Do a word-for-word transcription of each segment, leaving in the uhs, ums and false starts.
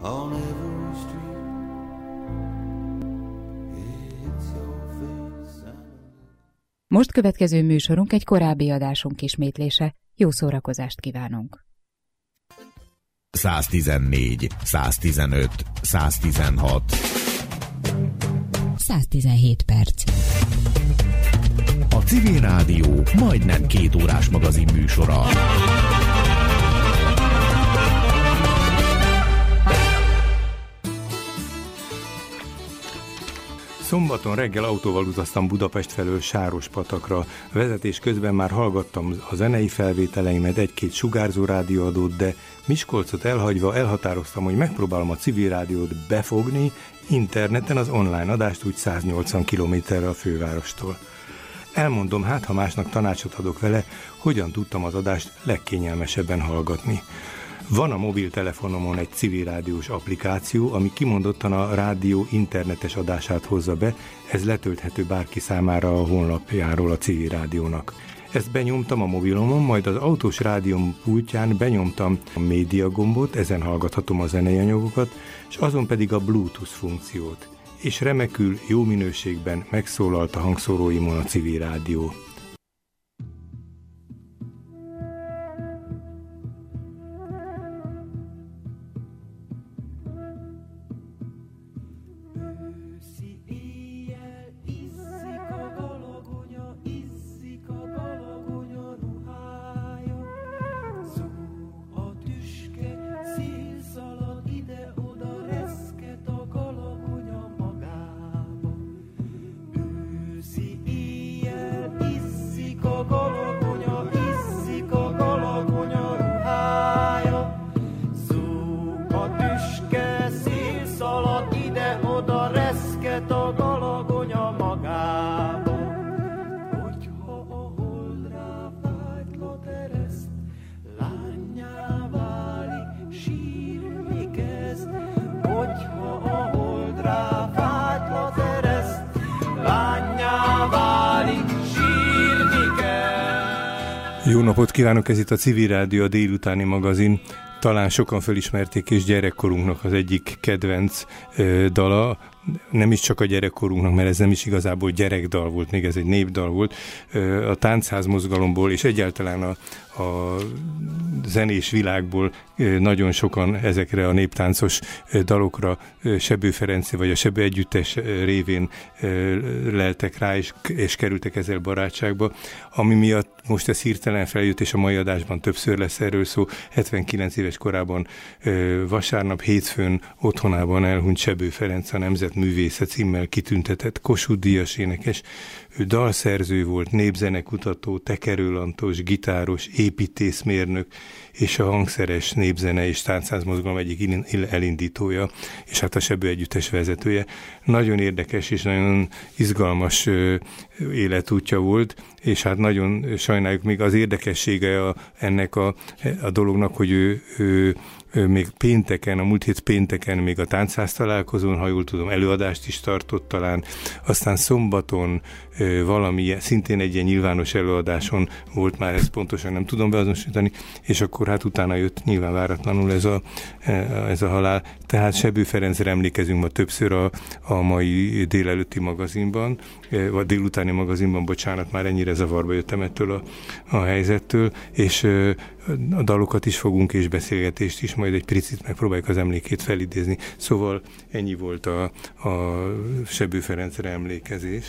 on every street. It's your face. Most következő műsorunk egy korábbi adásunk ismétlése. Jó szórakozást kívánunk! száztizennégy, száztizenöt, száztizenhat. száztizenhét perc. A Civil Rádió majdnem két órás magazin műsora. Szombaton reggel autóval utaztam Budapest felől Sárospatakra. Vezetés közben már hallgattam a zenei felvételeimet, egy-két sugárzó rádióadót, de Miskolcot elhagyva elhatároztam, hogy megpróbálom a Civil Rádiót befogni interneten az online adást, úgy száznyolcvan kilométerre a fővárostól. Elmondom, hát ha másnak tanácsot adok vele, hogyan tudtam az adást legkényelmesebben hallgatni. Van a mobiltelefonomon egy civil rádiós applikáció, ami kimondottan a rádió internetes adását hozza be, ez letölthető bárki számára a honlapjáról a Civil Rádiónak. Ezt benyomtam a mobilomon, majd az autós rádióm pultján benyomtam a média gombot, ezen hallgathatom a zenei anyagokat, és azon pedig a Bluetooth funkciót. És remekül, jó minőségben megszólalt a hangszóróimon a Civil Rádió. Jó napot kívánok, ez itt a Civil Rádió, a délutáni magazin. Talán sokan felismerték, és gyerekkorunknak az egyik kedvenc ö, dala, nem is csak a gyerekkorunknak, mert ez nem is igazából gyerekdal volt, még ez egy népdal volt, ö, a táncház mozgalomból, és egyáltalán a, a zenés világból ö, nagyon sokan ezekre a néptáncos ö, dalokra ö, Sebő Ferenc vagy a Sebő Együttes ö, révén ö, leltek rá, és, és kerültek ezzel barátságba, ami miatt most ez hirtelen feljött, és a mai adásban többször lesz erről szó. hetvenkilenc éves korában ö, vasárnap hétfőn otthonában elhunyt Sebő Ferenc, a Nemzetművésze címmel kitüntetett Kossuth-díjas énekes. Ő dalszerző volt, népzenekutató, tekerőlantos, gitáros, építészmérnök, és a hangszeres népzene és táncház-mozgalom egyik elindítója, és hát a Sebő Együttes vezetője. Nagyon érdekes és nagyon izgalmas ö, életútja volt, és hát nagyon sajnáljuk, még az érdekessége a, ennek a, a dolognak, hogy ő, ő még pénteken, a múlt hét pénteken még a táncház találkozón, ha jól tudom, előadást is tartott talán, aztán szombaton valami, szintén egy ilyen nyilvános előadáson volt már, ezt pontosan nem tudom beazonosítani, és akkor hát utána jött nyilván váratlanul ez a, ez a halál. Tehát Sebő Ferencre emlékezünk ma többször a, a mai délelőtti magazinban, vagy délutáni magazinban, bocsánat, már ennyire zavarba jöttem ettől a, a helyzettől, és a dalokat is fogunk, és beszélgetést is, majd egy picit megpróbáljuk az emlékét felidézni. Szóval ennyi volt a, a Sebő Ferencre emlékezés.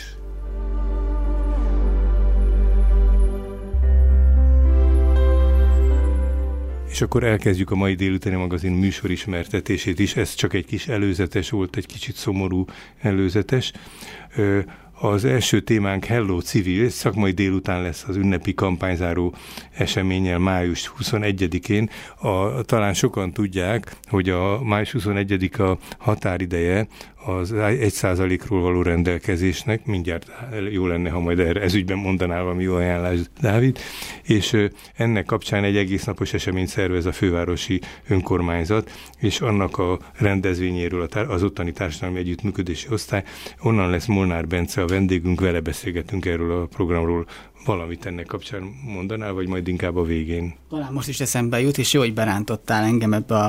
És akkor elkezdjük a mai délutáni magazin műsorismertetését is. Ez csak egy kis előzetes volt, egy kicsit szomorú előzetes. Az első témánk Hello Civil, szakmai délután lesz az ünnepi kampányzáró eseménnyel május huszonegyedikén. A, talán sokan tudják, hogy a május huszonegyedike a határideje az egy százalékról való rendelkezésnek, mindjárt jó lenne, ha majd erre ezügyben mondanál valami jó ajánlást, Dávid, és ennek kapcsán egy egész napos eseményt szervez a fővárosi önkormányzat, és annak a rendezvényéről az ottani társadalmi együttműködési osztály, onnan lesz Molnár Bence a vendégünk, vele beszélgetünk erről a programról. Valamit ennek kapcsán mondanál, vagy majd inkább a végén? Talán most is eszembe jut, és jó, hogy berántottál engem ebbe a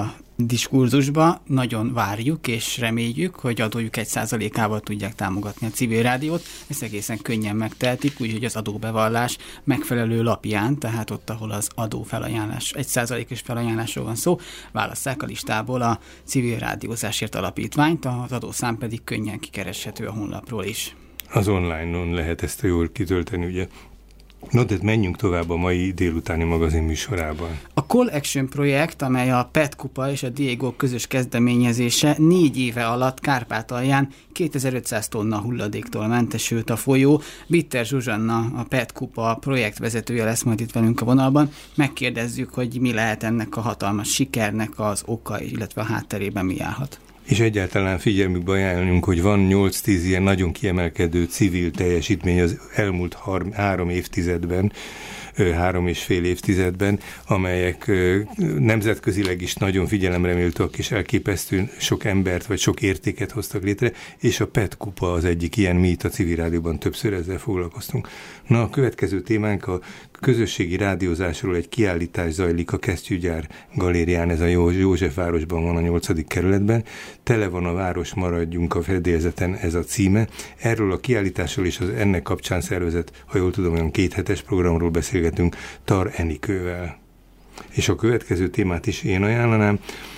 diskurzusba. Nagyon várjuk és reméljük, hogy adójuk egy százalékával tudják támogatni a civil rádiót. Ezt egészen könnyen megtehetik, úgyhogy az adóbevallás megfelelő lapján, tehát ott, ahol az adófelajánlás, egy százalékos felajánlásról van szó, válasszák a listából a civil rádiózásért alapítványt, az adószám pedig könnyen kikereshető a honlapról is. Az online-on lehet ezt a jól kitölteni, ugye? No, de menjünk tovább a mai délutáni magazin műsorában. A Call Action projekt, amely a Pet Kupa és a Diego közös kezdeményezése, négy éve alatt Kárpátalján kétezer-ötszáz tonna hulladéktól mentesült a folyó. Bitter Zsuzsanna, a Pet Kupa projektvezetője lesz majd itt velünk a vonalban. Megkérdezzük, hogy mi lehet ennek a hatalmas sikernek az oka, illetve a hátterében mi állhat. És egyáltalán figyelmükbe ajánlunk, hogy van nyolc-tíz ilyen nagyon kiemelkedő civil teljesítmény az elmúlt har- három évtizedben, három és fél évtizedben, amelyek nemzetközileg is nagyon figyelemre méltóak és elképesztően sok embert vagy sok értéket hoztak létre, és a Pet Kupa az egyik ilyen, mi itt a Civil Rádióban többször ezzel foglalkoztunk. Na, a következő témánk a közösségi rádiózásról egy kiállítás zajlik a Kesztyűgyár galérián, ez a Józsefvárosban van, a nyolcadik kerületben. Tele van a város, maradjunk a fedélzeten, ez a címe. Erről a kiállításról és az ennek kapcsán szervezett, ha jól tudom, olyan kéthetes programról beszélgetünk Tar Enikővel. És a következő témát is én ajánlanám,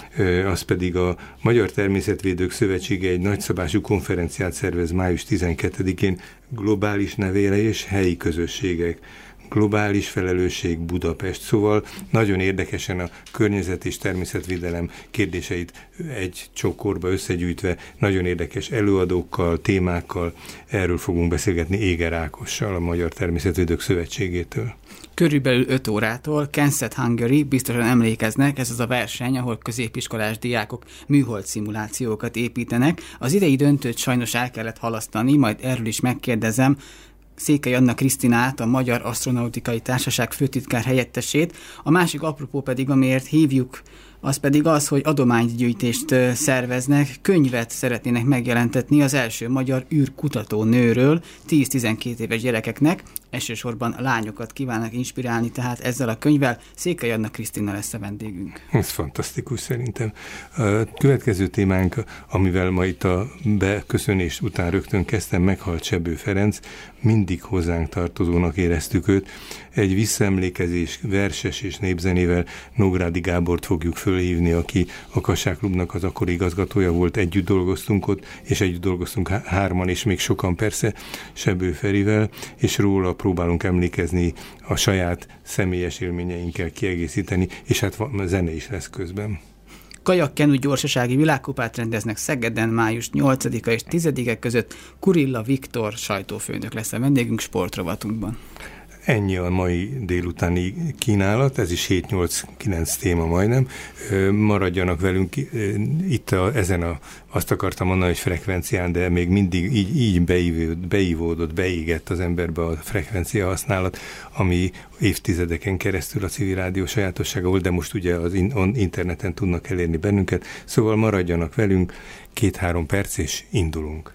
az pedig a Magyar Természetvédők Szövetsége egy nagyszabású konferenciát szervez május tizenkettedikén, globális nevelés, helyi közösségek. Globális felelősség Budapest. Szóval nagyon érdekesen a környezet és természetvédelem kérdéseit egy csokorba összegyűjtve, nagyon érdekes előadókkal, témákkal, erről fogunk beszélgetni Éger Ákossal, a Magyar Természetvédők Szövetségétől. Körülbelül öt órától Kensett Hungary, biztosan emlékeznek, ez az a verseny, ahol középiskolás diákok műhold szimulációkat építenek. Az idei döntőt sajnos el kellett halasztani, majd erről is megkérdezem Székely Anna Krisztinát, a Magyar Asztronautikai Társaság főtitkár helyettesét. A másik apropó pedig, amiért hívjuk, az pedig az, hogy adománygyűjtést szerveznek, könyvet szeretnének megjelentetni az első magyar űrkutató nőről, tíz-tizenkét éves gyerekeknek, elsősorban lányokat kívánnak inspirálni, tehát ezzel a könyvvel Székely Anna Krisztina lesz a vendégünk. Ez fantasztikus szerintem. A következő témánk, amivel ma itt a beköszönés után rögtön kezdtem, meghalt Sebő Ferenc, mindig hozzánk tartozónak éreztük őt. Egy visszaemlékezés verses és népzenével Nógrádi Gábort fogjuk fölhívni, aki a Kassák Klubnak az akkori igazgatója volt, együtt dolgoztunk ott, és együtt dolgoztunk hárman, és még sokan persze Sebő Ferivel, és róla próbálunk emlékezni, a saját személyes élményeinkkel kiegészíteni, és hát zene is lesz közben. Kajak-kenú gyorsasági világkupát rendeznek Szegeden május nyolcadika és tizedike között. Kurilla Viktor sajtófőnök lesz a vendégünk sportrovatunkban. Ennyi a mai délutáni kínálat, ez is hét-nyolc-kilenc téma majdnem. Maradjanak velünk itt a, ezen a, azt akartam mondani, hogy frekvencián, de még mindig így, így beívódott, beívódott, beégett az emberbe a frekvencia használat, ami évtizedeken keresztül a Civil Rádió sajátossága volt, de most ugye az interneten tudnak elérni bennünket. Szóval maradjanak velünk, két-három perc és indulunk.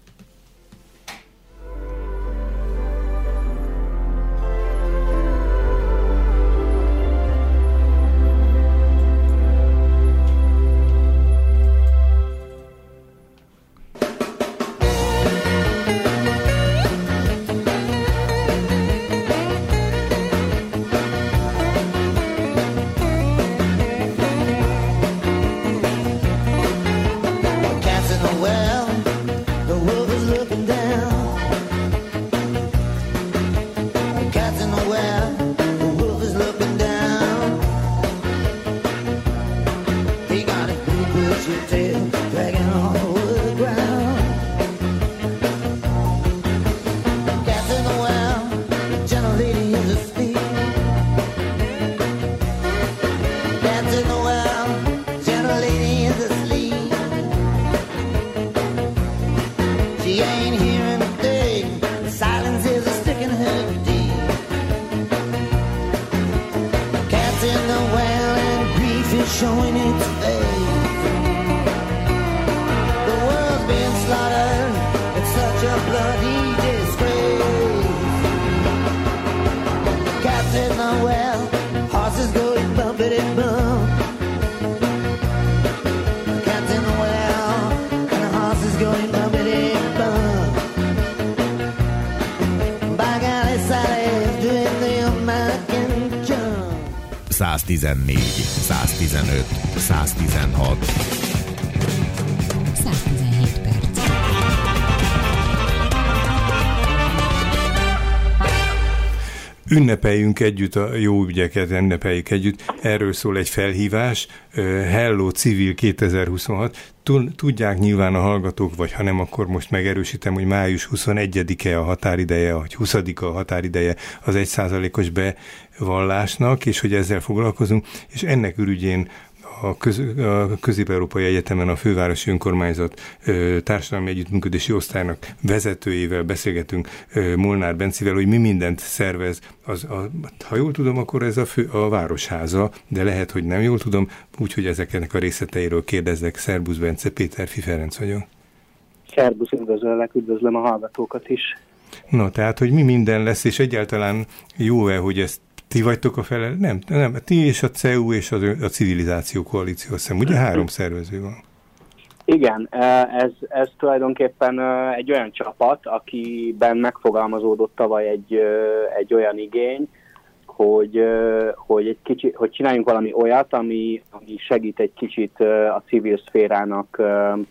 Showing its face. The world's been slaughtered. It's such a bloody disgrace. Cats in the well, horses going bumpity bump. száztizennégy, száztizenöt, száztizenhat. száztizenhét perc. Ünnepeljünk együtt a jó ügyeket, ünnepeljük együtt. Erről szól egy felhívás. Hello Civil kétezer-huszonhat. Tudják nyilván a hallgatók, vagy ha nem, akkor most megerősítem, hogy május huszonegyedike a határideje, vagy huszadika a határideje az egy százalékos bevallásnak, és hogy ezzel foglalkozunk, és ennek ürügyén a, köz, a Közép-Európai Egyetemen a Fővárosi Önkormányzat ö, Társadalmi Együttműködési Osztálynak vezetőjével beszélgetünk, ö, Molnár Bencivel, hogy mi mindent szervez. Az, a, ha jól tudom, akkor ez a, fő, a Városháza, de lehet, hogy nem jól tudom, úgyhogy ezeknek a részleteiről kérdezzek. Szerbusz Bence, Péterfi Ferenc vagyok. Szerbusz, üdvözöllek, üdvözlöm a hallgatókat is. Na, tehát, hogy mi minden lesz, és egyáltalán jó-e, hogy ezt ti vagytok a felel? Nem, nem, ti és a cé e u és a, a Civilizáció Koalíció, azt hiszem, ugye három szervező van. Igen, ez, ez tulajdonképpen egy olyan csapat, akiben megfogalmazódott tavaly egy, egy olyan igény, hogy, hogy, egy kicsi, hogy csináljunk valami olyat, ami, ami segít egy kicsit a civil szférának,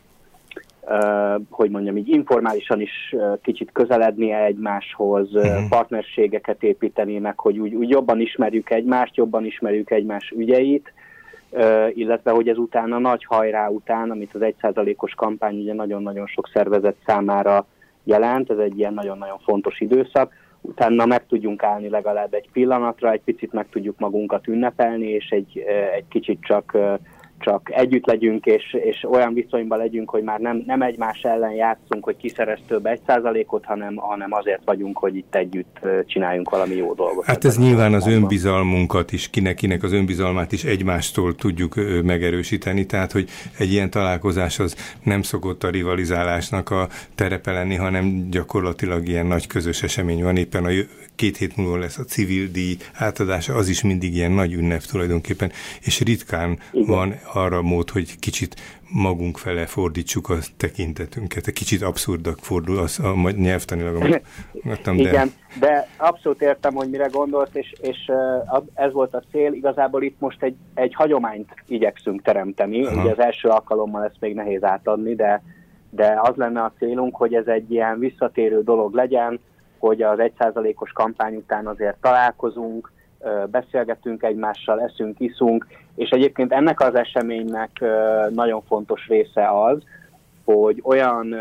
Uh, hogy mondjam, így informálisan is uh, kicsit közelednie egymáshoz, uh, uh-huh. partnerségeket építeni, meg hogy úgy, úgy jobban ismerjük egymást, jobban ismerjük egymás ügyeit, uh, illetve hogy ezután a nagy hajrá után, amit az egy százalékos kampány ugye nagyon-nagyon sok szervezet számára jelent, ez egy ilyen nagyon-nagyon fontos időszak, utána meg tudjunk állni legalább egy pillanatra, egy picit meg tudjuk magunkat ünnepelni, és egy, uh, egy kicsit csak uh, csak együtt legyünk, és, és olyan viszonyban legyünk, hogy már nem, nem egymás ellen játszunk, hogy ki szerez több egy százalékot, hanem, hanem azért vagyunk, hogy itt együtt csináljunk valami jó dolgot. Hát ez nyilván az önbizalmunkat is, kinek-kinek az önbizalmát is egymástól tudjuk megerősíteni, tehát hogy egy ilyen találkozás az nem szokott a rivalizálásnak a terepe lenni, hanem gyakorlatilag ilyen nagy közös esemény van. Éppen a két hét múlva lesz a civil díj átadása, az is mindig ilyen nagy ünnep tulajdonképpen, és ritkán igen. van arra mód, hogy kicsit magunk fele fordítsuk a tekintetünket. Egy kicsit abszurdak fordul az a nyelvtanilag, amit mondtam, de... Igen, de abszolút értem, hogy mire gondolsz, és, és ez volt a cél. Igazából itt most egy, egy hagyományt igyekszünk teremteni. Aha. Ugye az első alkalommal ezt még nehéz átadni, de, de az lenne a célunk, hogy ez egy ilyen visszatérő dolog legyen, hogy az egy százalékos kampány után azért találkozunk, beszélgetünk egymással, eszünk, iszunk, és egyébként ennek az eseménynek nagyon fontos része az, hogy olyan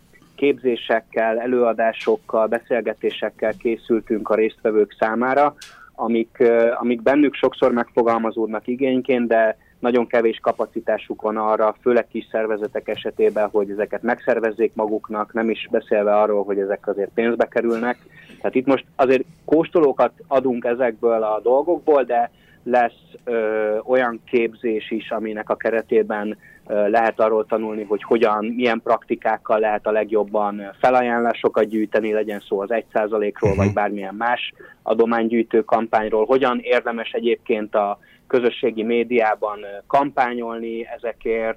képzésekkel, előadásokkal, beszélgetésekkel készültünk a résztvevők számára, amik, amik bennük sokszor megfogalmazódnak igényként, de nagyon kevés kapacitásuk van arra, főleg kis szervezetek esetében, hogy ezeket megszervezzék maguknak, nem is beszélve arról, hogy ezek azért pénzbe kerülnek. Tehát itt most azért kóstolókat adunk ezekből a dolgokból, de lesz ö, olyan képzés is, aminek a keretében ö, lehet arról tanulni, hogy hogyan, milyen praktikákkal lehet a legjobban felajánlásokat gyűjteni, legyen szó az egy százalékról, vagy bármilyen más adománygyűjtő kampányról, hogyan érdemes egyébként a közösségi médiában kampányolni ezekért,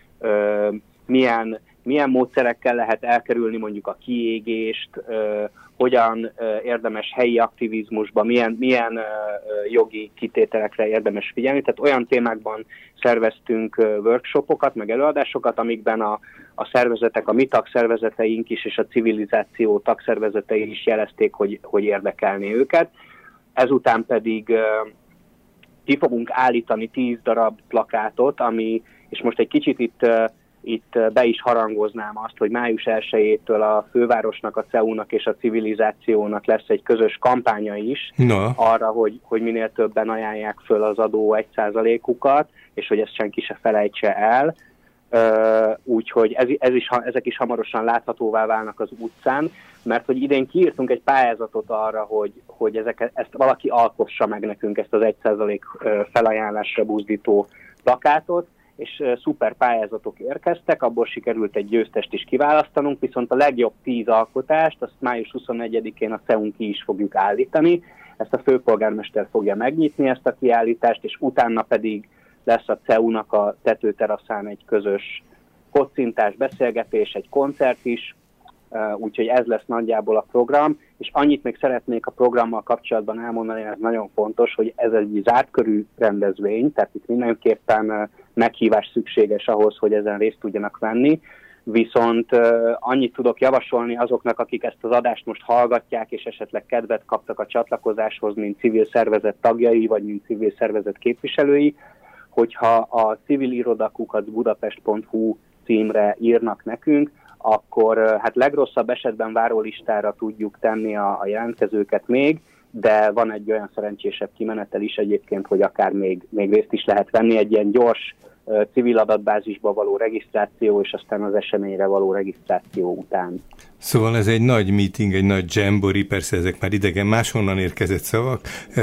ö, milyen, milyen módszerekkel lehet elkerülni mondjuk a kiégést, ö, hogyan ö, érdemes helyi aktivizmusba, milyen, milyen ö, jogi kitételekre érdemes figyelni. Tehát olyan témákban szerveztünk ö, workshopokat, meg előadásokat, amikben a, a szervezetek, a mi tagszervezeteink is, és a Civilizáció tagszervezetei is jelezték, hogy, hogy érdekelni őket. Ezután pedig ö, ki fogunk állítani tíz darab plakátot, ami, és most egy kicsit itt, uh, itt be is harangoznám azt, hogy május elsejétől a fővárosnak, a cé e u-nak és a Civilizációnak lesz egy közös kampánya is no. arra, hogy, hogy minél többen ajánlják föl az adó egy százalékukat, és hogy ezt senki se felejtse el. Uh, úgyhogy ez, ez is, ezek is hamarosan láthatóvá válnak az utcán, mert hogy idén kiírtunk egy pályázatot arra, hogy, hogy ezeket, ezt valaki alkossa meg nekünk, ezt az egy százalék felajánlásra buzdító plakátot, és uh, szuper pályázatok érkeztek, abból sikerült egy győztest is kiválasztanunk, viszont a legjobb tíz alkotást, azt május huszonegyedikén a cé e u-n ki is fogjuk állítani, ezt a főpolgármester fogja megnyitni ezt a kiállítást, és utána pedig lesz a cé e u-nak a tetőteraszán egy közös kocintás, beszélgetés, egy koncert is, úgyhogy ez lesz nagyjából a program, és annyit még szeretnék a programmal kapcsolatban elmondani, ez nagyon fontos, hogy ez egy zárt körű rendezvény, tehát itt mindenképpen meghívás szükséges ahhoz, hogy ezen részt tudjanak venni, viszont annyit tudok javasolni azoknak, akik ezt az adást most hallgatják, és esetleg kedvet kaptak a csatlakozáshoz, mint civil szervezet tagjai, vagy mint civil szervezet képviselői, hogyha a civilirodakukat budapest pont hu címre írnak nekünk, akkor hát legrosszabb esetben várólistára tudjuk tenni a, a jelentkezőket még, de van egy olyan szerencsésebb kimenetel is egyébként, hogy akár még, még részt is lehet venni, egy ilyen gyors uh, civil adatbázisba való regisztráció, és aztán az eseményre való regisztráció után. Szóval ez egy nagy meeting, egy nagy jamboree, persze ezek már idegen, máshonnan érkezett szavak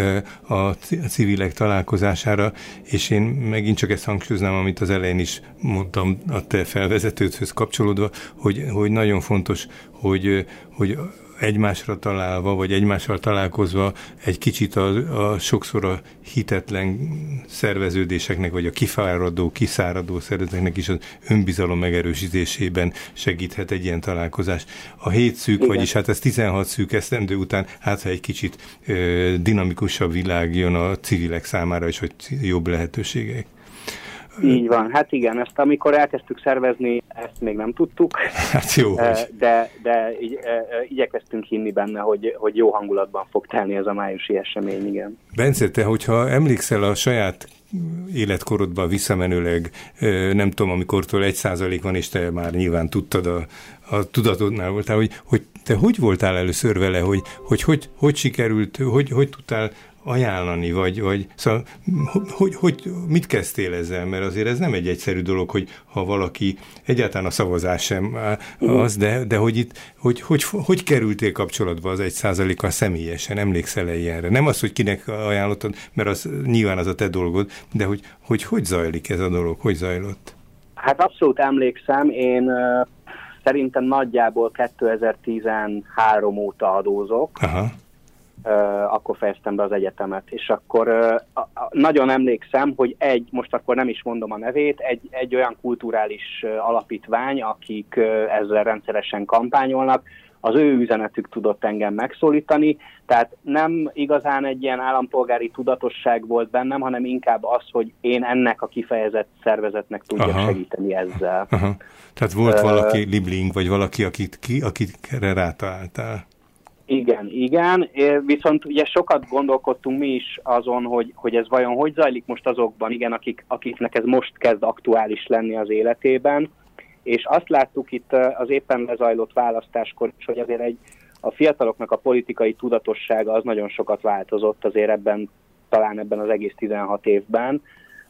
a civilek találkozására, és én megint csak ezt hangsúlyoznám, amit az elején is mondtam a te felvezetődhöz kapcsolódva, hogy, hogy nagyon fontos, hogy, hogy egymásra találva, vagy egymással találkozva egy kicsit a, a sokszor a hitetlen szerveződéseknek, vagy a kifáradó, kiszáradó szervezeteknek is az önbizalom megerősítésében segíthet egy ilyen találkozás. A hét szűk, igen. Vagyis hát ez tizenhat szűk esztendő után, hát ha egy kicsit ö, dinamikusabb világ jön a civilek számára is, hogy jobb lehetőségek. Így van, hát igen, ezt amikor elkezdtük szervezni, ezt még nem tudtuk, hát jó, de, de igy, igyekeztünk hinni benne, hogy, hogy jó hangulatban fog telni ez a májusi esemény, igen. Bence, te, hogyha emlékszel a saját életkorodban visszamenőleg, nem tudom, amikortól egy százalék van, és te már nyilván tudtad, a, a tudatodnál voltál, hogy, hogy te hogy voltál először vele, hogy hogy, hogy, hogy sikerült, hogy, hogy tudtál ajánlani, vagy, vagy szóval, hogy, hogy, mit kezdtél ezzel? Mert azért ez nem egy egyszerű dolog, hogy ha valaki, egyáltalán a szavazás sem az, de, de hogy itt, hogy, hogy, hogy kerültél kapcsolatba az egy százalékkal személyesen, emlékszel-e ilyenre? Nem az, hogy kinek ajánlottad, mert az nyilván az a te dolgod, de hogy hogy, hogy zajlik ez a dolog, hogy zajlott? Hát abszolút emlékszem, én uh, szerintem nagyjából kétezer-tizenhárom óta adózok. Aha. Uh, akkor fejeztem be az egyetemet, és akkor uh, a, a, nagyon emlékszem, hogy egy, most akkor nem is mondom a nevét, egy, egy olyan kulturális uh, alapítvány, akik uh, ezzel rendszeresen kampányolnak, az ő üzenetük tudott engem megszólítani, tehát nem igazán egy ilyen állampolgári tudatosság volt bennem, hanem inkább az, hogy én ennek a kifejezett szervezetnek tudjak Aha. segíteni ezzel. Aha. Tehát volt uh, valaki libling, vagy valaki, akit, ki, akikre rátaláltál? Igen, igen, viszont ugye sokat gondolkodtunk mi is azon, hogy, hogy ez vajon hogy zajlik most azokban, igen, akik, akiknek ez most kezd aktuális lenni az életében, és azt láttuk itt az éppen lezajlott választáskor is, hogy azért egy, a fiataloknak a politikai tudatossága az nagyon sokat változott azért ebben, talán ebben az egész tizenhat évben,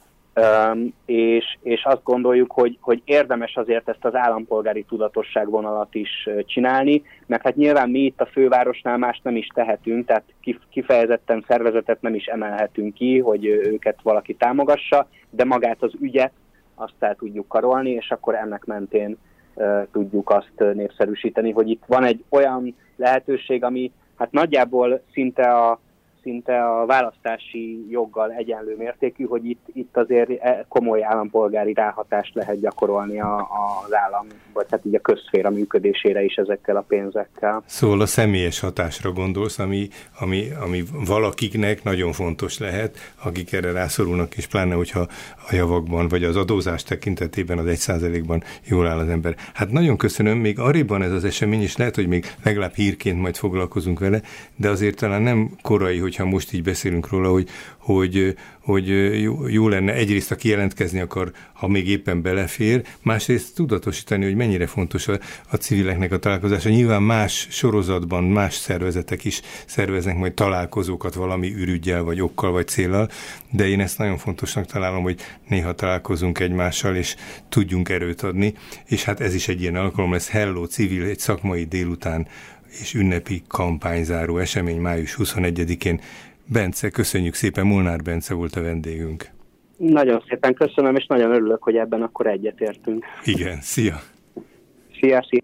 Um, és, és azt gondoljuk, hogy, hogy érdemes azért ezt az állampolgári tudatosság vonalat is uh, csinálni, mert hát nyilván mi itt a fővárosnál más nem is tehetünk, tehát kifejezetten szervezetet nem is emelhetünk ki, hogy őket valaki támogassa, de magát az ügyet azt el tudjuk karolni, és akkor ennek mentén uh, tudjuk azt népszerűsíteni, hogy itt van egy olyan lehetőség, ami hát nagyjából szinte a szinte a választási joggal egyenlő mértékű, hogy itt, itt azért komoly állampolgári ráhatást lehet gyakorolni a, a, az állam, vagy hát így a közszféra működésére is ezekkel a pénzekkel. Szóval a személyes hatásra gondolsz, ami, ami, ami valakiknek nagyon fontos lehet, akik erre rászorulnak, és pláne, hogyha a javakban, vagy az adózás tekintetében az egy százalékban jól áll az ember. Hát nagyon köszönöm, még arréban ez az esemény, és lehet, hogy még legalább hírként majd foglalkozunk vele, de azért talán nem korai, hogyha most így beszélünk róla, hogy, hogy, hogy jó, jó lenne egyrészt, aki jelentkezni akar, ha még éppen belefér, másrészt tudatosítani, hogy mennyire fontos a, a civileknek a találkozása. Nyilván más sorozatban más szervezetek is szerveznek majd találkozókat valami ürüggyel, vagy okkal, vagy céllal, de én ezt nagyon fontosnak találom, hogy néha találkozunk egymással, és tudjunk erőt adni, és hát ez is egy ilyen alkalom lesz. Hello Civil, egy szakmai délután és ünnepi kampányzáró esemény május huszonegyedikén. Bence, köszönjük szépen, Molnár Bence volt a vendégünk. Nagyon szépen köszönöm, és nagyon örülök, hogy ebben akkor egyetértünk. Igen, szia! Szia, szia!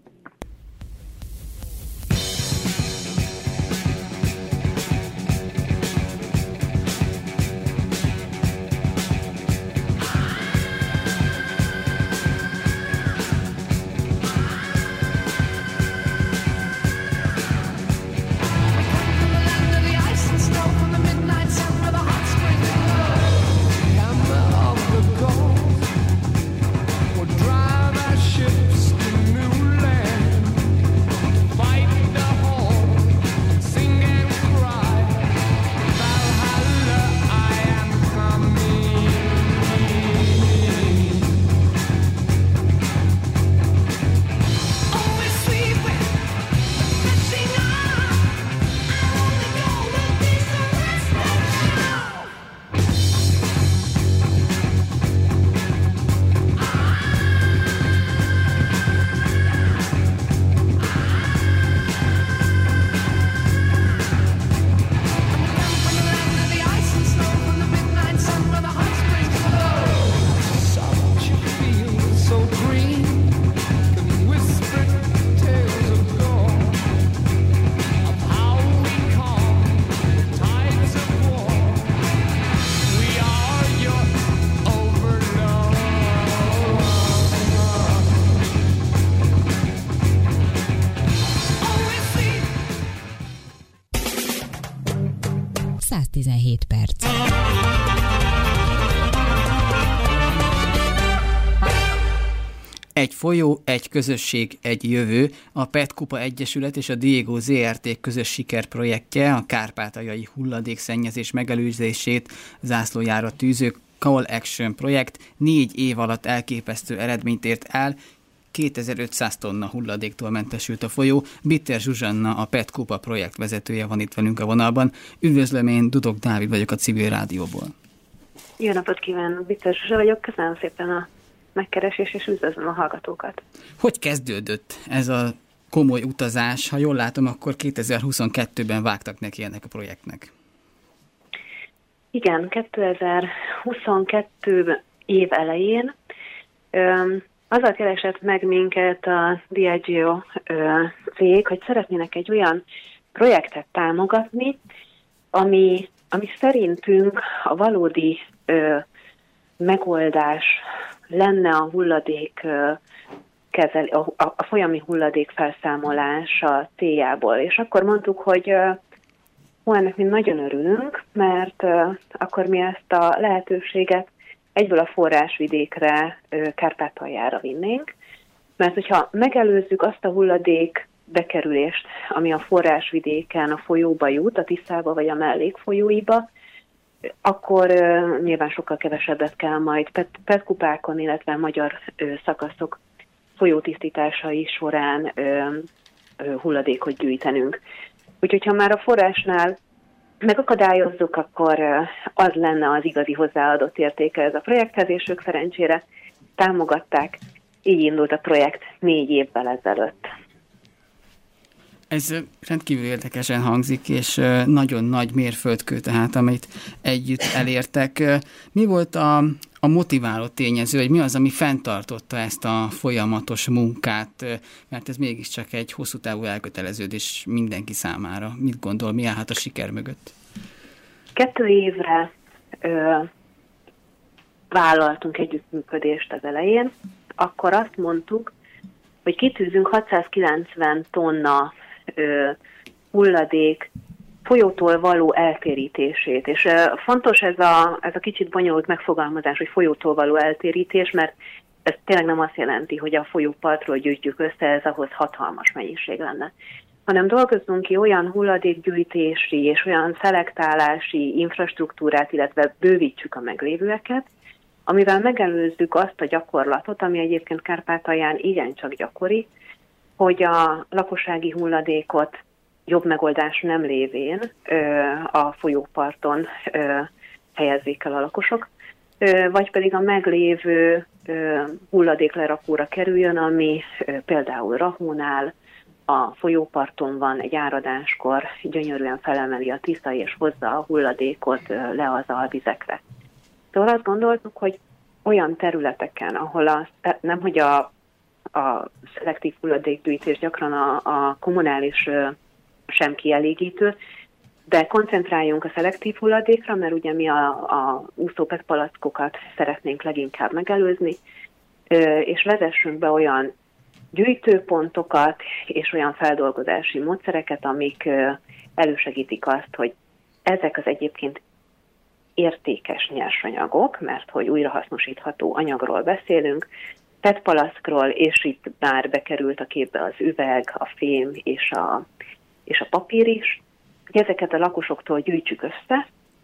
száz tizenhét perc. Egy folyó, egy közösség, egy jövő, a Petkupa Egyesület és a Diego zé er té közös sikerprojektje a kárpátaljai hulladékszennyezés megelőzését zászlójára tűző Call Action projekt négy év alatt elképesztő eredményt ért el, kétezer-ötszáz tonna hulladéktól mentesült a folyó. Bitter Zsuzsanna, a Petkupa projekt vezetője van itt velünk a vonalban. Üdvözlöm, én Dudok Dávid vagyok a Civil Rádióból. Jó napot kívánok, Bitter Zsuzsa vagyok, köszönöm szépen a megkeresés, és üdvözlöm a hallgatókat. Hogy kezdődött ez a komoly utazás? Ha jól látom, akkor kétezer-huszonkettőben vágtak neki ennek a projektnek. Igen, kétezer-huszonkettő év elején öm, azzal keresett meg minket a Diageo ö, cég, hogy szeretnének egy olyan projektet támogatni, ami, ami szerintünk a valódi ö, megoldás lenne a hulladék ö, kezel, a, a, a folyami hulladék felszámolása céljából. És akkor mondtuk, hogy ö, hú, ennek mi nagyon örülünk, mert ö, akkor mi ezt a lehetőséget egyből a forrásvidékre, ö, Kárpátaljára vinnénk, mert hogyha megelőzzük azt a hulladék bekerülést, ami a forrásvidéken a folyóba jut, a Tiszába vagy a mellékfolyóiba, akkor uh, nyilván sokkal kevesebbet kell majd pet, petkupákon, illetve magyar uh, szakaszok folyótisztításai során uh, uh, hulladékot gyűjtenünk. Úgyhogy ha már a forrásnál megakadályozzuk, akkor uh, az lenne az igazi hozzáadott értéke ez a projekthez, és ők szerencsére támogatták. Így indult a projekt négy évvel ezelőtt. Ez rendkívül érdekesen hangzik, és nagyon nagy mérföldkő tehát, amit együtt elértek. Mi volt a, a motiváló tényező, hogy mi az, ami fenntartotta ezt a folyamatos munkát, mert ez mégiscsak egy hosszú távú elköteleződés mindenki számára. Mit gondol, mi állhat a siker mögött? Kettő évre ö, vállaltunk együttműködést az elején, akkor azt mondtuk, hogy kitűzünk hatszázkilencven tonna ö, hulladék folyótól való eltérítését. És ö, fontos ez a, ez a kicsit bonyolult megfogalmazás, hogy folyótól való eltérítés, mert ez tényleg nem azt jelenti, hogy a folyópartról gyűjtjük össze, ez ahhoz hatalmas mennyiség lenne. Hanem dolgozzunk ki olyan hulladékgyűjtési és olyan szelektálási infrastruktúrát, illetve bővítsük a meglévőeket, amivel megelőzzük azt a gyakorlatot, ami egyébként Kárpátalján igencsak gyakori, hogy a lakossági hulladékot jobb megoldás nem lévén ö, a folyóparton ö, helyezzék el a lakosok, ö, vagy pedig a meglévő ö, hulladéklerakóra kerüljön, ami ö, például Rahónál a folyóparton van, egy áradáskor gyönyörűen felemeli a Tisza és hozza a hulladékot ö, le az alvizekre. Szóval azt gondoltuk, hogy olyan területeken, ahol a, nemhogy a, a szelektív hulladékgyűjtés gyakran a, a kommunális ö, sem kielégítő, de koncentráljunk a szelektív hulladékra, mert ugye mi a, a úszó pé e té palackokat szeretnénk leginkább megelőzni, ö, és vezessünk be olyan gyűjtőpontokat és olyan feldolgozási módszereket, amik ö, elősegítik azt, hogy ezek az egyébként értékes nyersanyagok, mert hogy újrahasznosítható anyagról beszélünk, pé e té palaszkról, és itt már bekerült a képbe az üveg, a fém és a, és a papír is. Ezeket a lakosoktól gyűjtsük össze,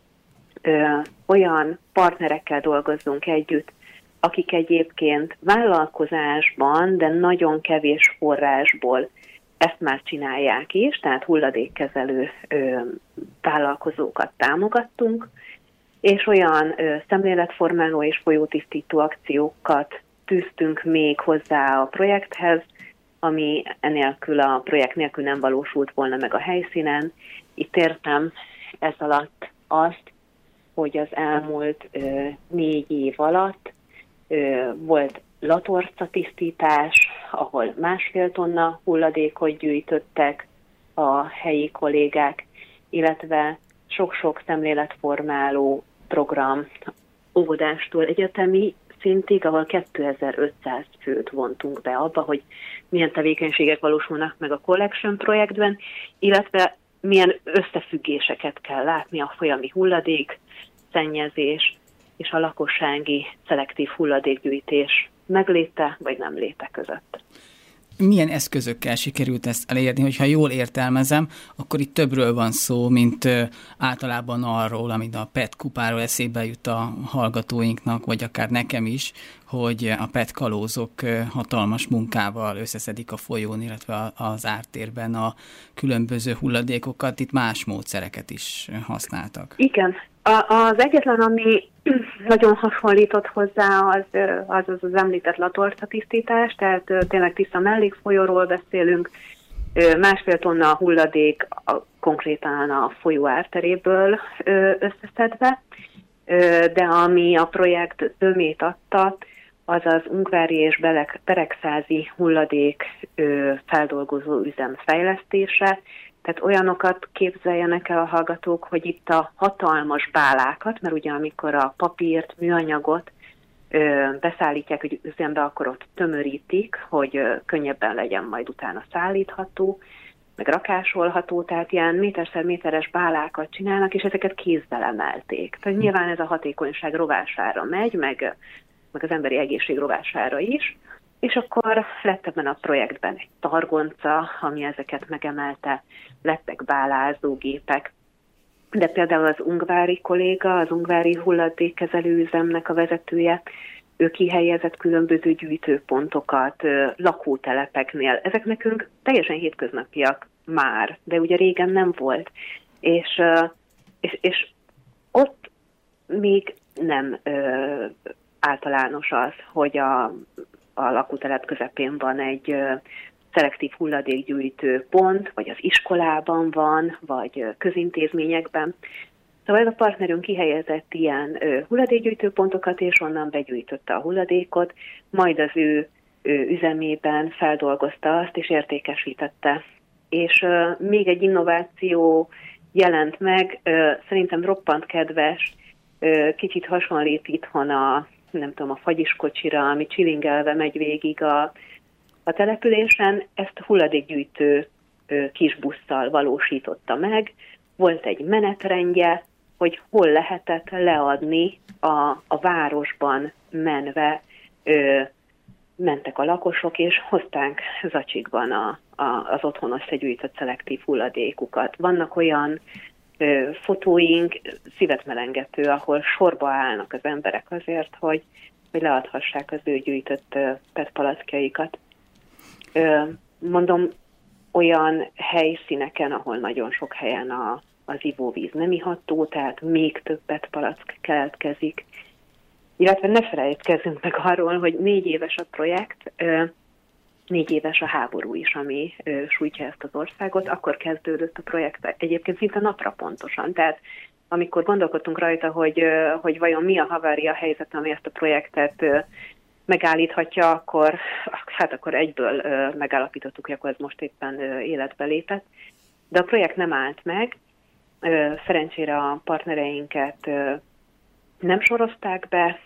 ö, olyan partnerekkel dolgozzunk együtt, akik egyébként vállalkozásban, de nagyon kevés forrásból ezt már csinálják is, tehát hulladékkezelő ö, vállalkozókat támogattunk, és olyan ö, szemléletformáló és folyótisztító akciókat tűztünk még hozzá a projekthez, ami enélkül a projekt nélkül nem valósult volna meg a helyszínen. Itt értem ez alatt azt, hogy az elmúlt ö, négy év alatt ö, volt latorcatisztítás, ahol másfél tonna hulladékot gyűjtöttek a helyi kollégák, illetve sok-sok szemléletformáló program óvodástól egyetemi szintig, ahol kétezer-ötszáz főt vontunk be abba, hogy milyen tevékenységek valósulnak meg a Collection projektben, illetve milyen összefüggéseket kell látni a folyami hulladék, szennyezés és a lakossági szelektív hulladékgyűjtés megléte vagy nem léte között. Milyen eszközökkel sikerült ezt elérni? Hogyha jól értelmezem, akkor itt többről van szó, mint általában arról, amit a pé é té kupáról eszébe jut a hallgatóinknak, vagy akár nekem is, hogy a pé é té kalózok hatalmas munkával összeszedik a folyón, illetve az ártérben a különböző hulladékokat. Itt más módszereket is használtak. Igen. A, az egyetlen, ami nagyon hasonlított hozzá, az az, az, az említett latorcatisztítás, tehát tényleg tiszta mellékfolyóról beszélünk, másfél tonna hulladék a, konkrétan a folyó árteréből összeszedve, de ami a projekt zömét adta, az az ungvári és beregszázi hulladék feldolgozó üzem fejlesztése. Tehát olyanokat képzeljenek el a hallgatók, hogy itt a hatalmas bálákat, mert ugye amikor a papírt, műanyagot ö, beszállítják egy üzembe, akkor ott tömörítik, hogy ö, könnyebben legyen majd utána szállítható, meg rakásolható, tehát ilyen méterszer méteres bálákat csinálnak, és ezeket kézzel emelték. Tehát nyilván ez a hatékonyság rovására megy, meg, meg az emberi egészség rovására is, és akkor lett ebben a projektben egy targonca, ami ezeket megemelte, lettek bálázógépek, de például az ungvári kolléga, az ungvári hulladékkezelő üzemnek a vezetője, ő kihelyezett különböző gyűjtőpontokat lakótelepeknél. Ezek nekünk teljesen hétköznapiak már, de ugye régen nem volt. És, és, és ott még nem ö, általános az, hogy a, a lakótelep közepén van egy ö, szelektív hulladékgyűjtő pont, vagy az iskolában van, vagy közintézményekben. Szóval ez a partnerünk kihelyezett ilyen ö, hulladékgyűjtőpontokat, és onnan begyűjtötte a hulladékot, majd az ő, ő üzemében feldolgozta azt, és értékesítette. És ö, még egy innováció jelent meg, ö, szerintem roppant kedves, ö, kicsit hasonlít itthon a, nem tudom, a fagyiskocsira, ami csilingelve megy végig a, a településen, ezt hulladékgyűjtő ö, kis busszal valósította meg. Volt egy menetrendje, hogy hol lehetett leadni a, a városban menve, ö, mentek a lakosok, és hozták zacsikban a, a, az otthon összegyűjtött szelektív hulladékukat. Vannak olyan ö, fotóink, szívet melengető, ahol sorba állnak az emberek azért, hogy, hogy leadhassák az ő gyűjtött ö, pé é té palackjaikat. Ö, mondom, olyan helyszíneken, ahol nagyon sok helyen a, az ivóvíz nem iható, tehát még több pé é té palack keletkezik. Illetve ne felejtkezzünk meg arról, hogy négy éves a projekt, négy éves a háború is, ami sújtja ezt az országot. Akkor kezdődött a projekt egyébként szinte napra pontosan. Tehát amikor gondolkodtunk rajta, hogy, hogy vajon mi a havária helyzet, ami ezt a projektet megállíthatja, akkor, hát akkor egyből megállapítottuk, hogy akkor ez most éppen életbe lépett. De a projekt nem állt meg. Szerencsére a partnereinket nem sorozták be,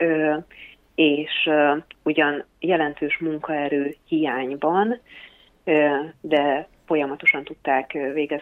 és ugyan jelentős munkaerő hiányban, de folyamatosan tudták végezni